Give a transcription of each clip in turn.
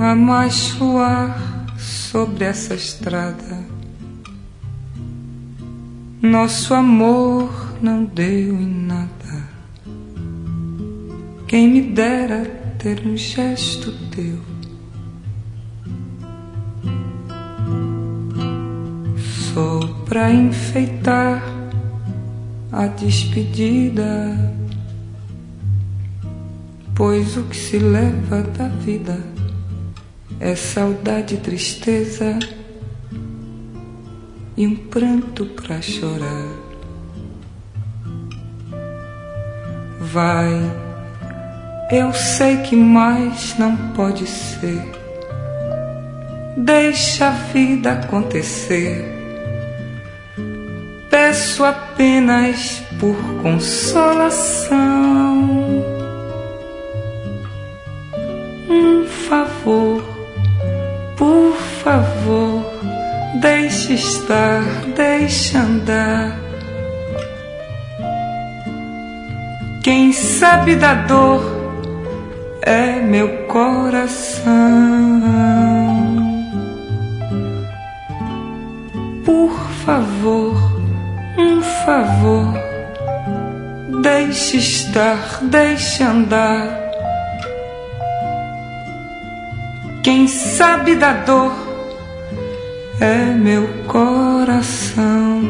há mais luar sobre essa estrada. Nosso amor não deu em nada. Quem me dera ter um gesto teu. Sou pra enfeitar a despedida, pois o que se leva da vida é saudade e tristeza e um pranto pra chorar. Vai, eu sei que mais não pode ser. Deixa a vida acontecer. Peço apenas por consolação um favor, por favor, deixe estar, deixe andar. Quem sabe da dor é meu coração. Por favor, um favor, deixe estar, deixe andar. Quem sabe da dor é meu coração.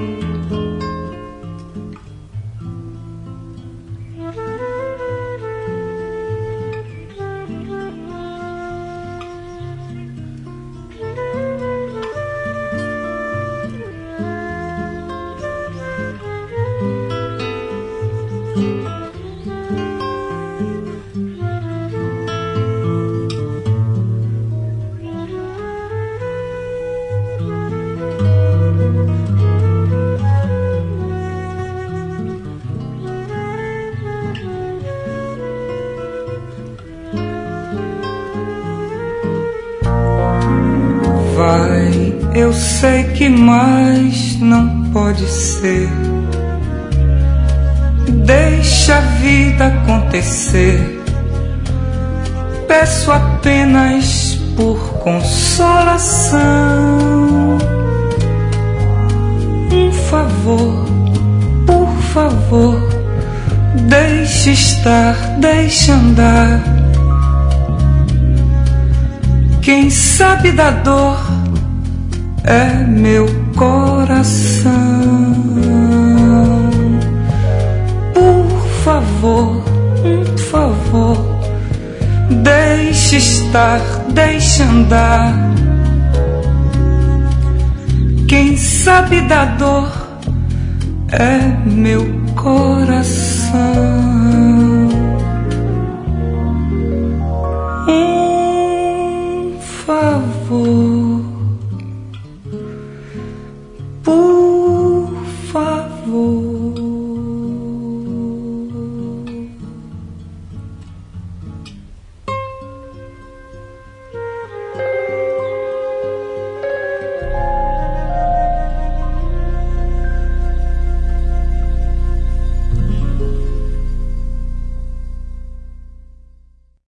Vai, eu sei que mais não pode ser. Deixa a vida acontecer. Peço apenas por consolação um favor, por favor, deixe estar, deixe andar. Quem sabe da dor é meu coração. Por favor, um favor, deixe estar, deixe andar. Quem sabe da dor é meu coração. Favor.